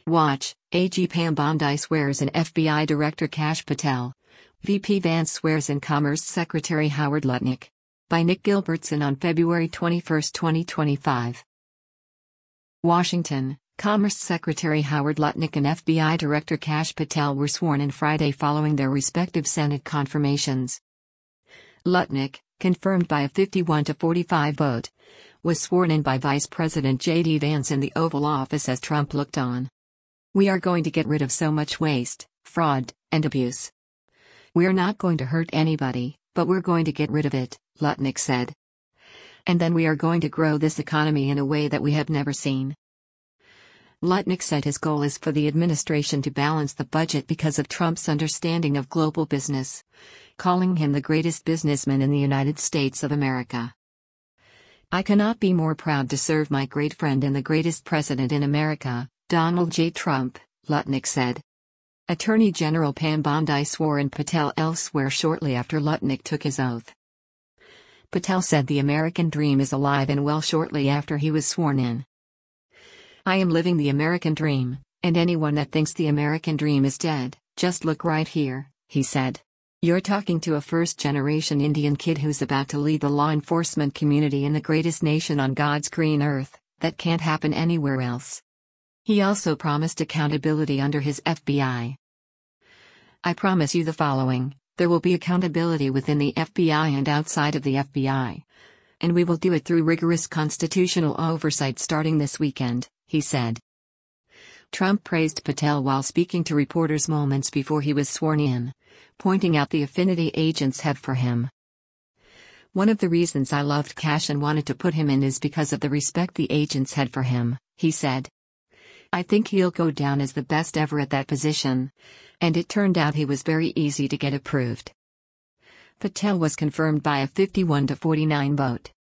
Watch, AG Pam Bondi swears in FBI Director Kash Patel. VP Vance swears in Commerce Secretary Howard Lutnick. By Nick Gilbertson on February 21, 2025. Washington, Commerce Secretary Howard Lutnick and FBI Director Kash Patel were sworn in Friday following their respective Senate confirmations. Lutnick, confirmed by a 51-45 vote, was sworn in by Vice President J.D. Vance in the Oval Office as Trump looked on. "We are going to get rid of so much waste, fraud, and abuse. We're not going to hurt anybody, but we're going to get rid of it," Lutnick said. "And then we are going to grow this economy in a way that we have never seen." Lutnick said his goal is for the administration to balance the budget because of Trump's understanding of global business, calling him the greatest businessman in the United States of America. "I cannot be more proud to serve my great friend and the greatest president in America, Donald J. Trump," Lutnick said. Attorney General Pam Bondi swore in Patel elsewhere shortly after Lutnick took his oath. Patel said the American dream is alive and well shortly after he was sworn in. "I am living the American dream, and anyone that thinks the American dream is dead, just look right here," he said. "You're talking to a first-generation Indian kid who's about to lead the law enforcement community in the greatest nation on God's green earth. That can't happen anywhere else." He also promised accountability under his FBI. "I promise you the following: there will be accountability within the FBI and outside of the FBI. And we will do it through rigorous constitutional oversight starting this weekend," he said. Trump praised Patel while speaking to reporters moments before he was sworn in, pointing out the affinity agents had for him. "One of the reasons I loved Kash and wanted to put him in is because of the respect the agents had for him," he said. "I think he'll go down as the best ever at that position. And it turned out he was very easy to get approved." Patel was confirmed by a 51-49 vote.